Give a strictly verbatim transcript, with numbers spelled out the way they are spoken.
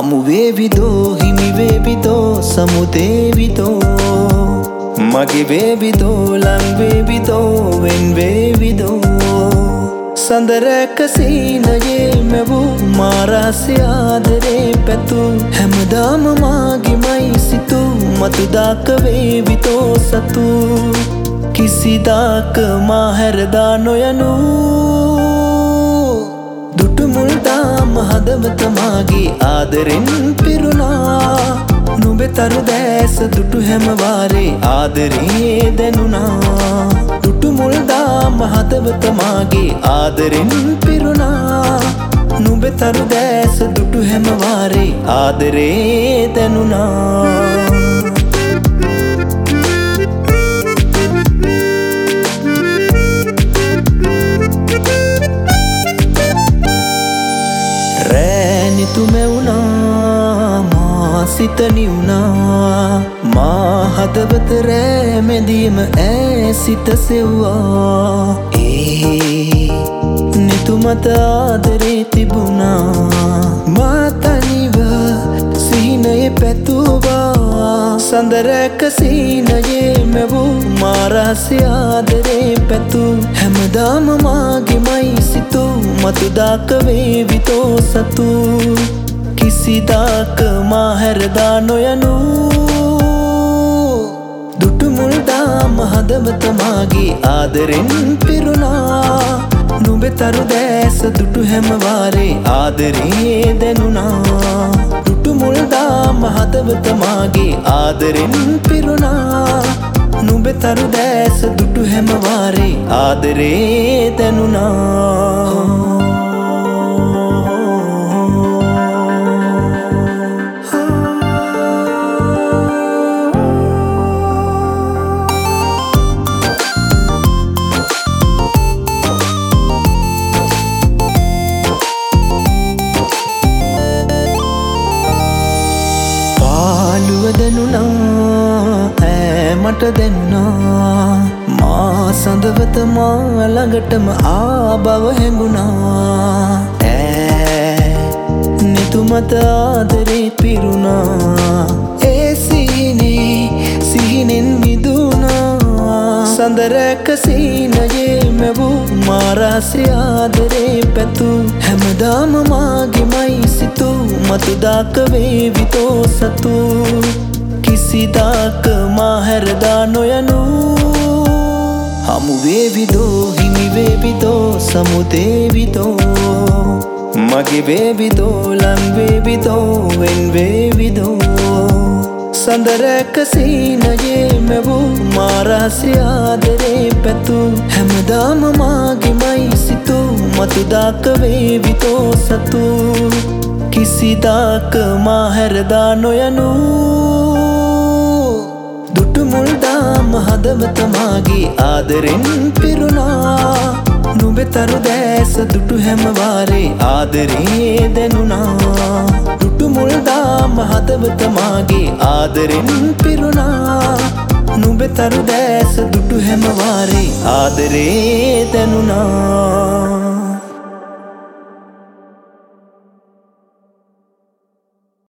හමු වේවිදෝ හිමි වේවිදෝ සමුදේවිදෝ මගේ වේවිදෝ ලං වේවිදෝ වෙන් වේවිදෝ සඳරැක සීනයේ මැවූ මාරාසි ආදරේ පැතු හැමදාම මාගෙමයි සිතු මතුදාක වේවිදෝ සතු කිසිදාක මා හැරදා නොයනු දුටුමුල්දාම හදවත මාගේ ආදරෙන් පිරුණා නුඹේ තරු දැස දුටු හැම වාරේ ආදරේ දැනුණා දුටුමුල්දාම හදවත මාගේ ආදරෙන් පිරුණා නුඹේ තරු දැස දුටු හැම වාරේ ආදරේ දැනුණා තුමෙවුනා මා සිත නිවුනා මා හදවත රෑ මැදියම ඈ සිත සෙව්වා ඒ නිතුමත ආදරේ තිබුණා මා තනිව සිහිනයේ පැතුවා සඳරැක සීනයේ මැවූ මාරාසි ආදරේ පැතු හැමදාම මාගෙමයි සිතු මතුදාක වේවිදෝ සතු කිසිදාක මා හැරදා නොයනු දුටුමුල්දාම හදවත මාගේ ආදරෙන් පිරුණා නුඹේ තරු දැස දුටු හැම වාරේ ආදරේ දැනුණා දුටුමුල්දාම හදවත මාගේ ආදරෙන් පිරුණා නුඹේ තරු දැස දුටු හැම වාරේ ආදරේ දැනුණා ඈ මට දැනුණා මා සඳවත මා ළඟටම ආ බව හැඟුණා ඈ නිතුමත ආදරේ පිරුණා ඒ සීනේ සිහිනෙන් මිදුණා සඳරැක සීනයේ මැවූ මාරාසි ආදරේ පැතු හැමදාම මාගෙමයි සිතු මතුදාක වේවිදෝ සතු කිසිදාක මා හැරදා නොයනු හමු වේවිදෝ හිමි වේවිදෝ සමුදේවිදෝ මගේ වේවිදෝ ලං වේවිදෝ වෙන් වේවිදෝ සඳරැක සීනයේ මැවූ මාරාසි ආදරේ පැතු හැමදාම මාගෙමයි සිතු මතුදාක වේවිදෝ සතු කිසිදාක මා හැරදා නොයනු දුටුමුල්දාම හදවත මාගේ ආදරෙන් පිරුණා නුඹේ තරු දැස දුටු හැම වාරේ ආදරේ දැනුණා දුටුමුල්දාම හදවත මාගේ ආදරෙන් පිරුණා නුඹේ තරු දැස දුටු හැම වාරේ ආදරේ දැනුණා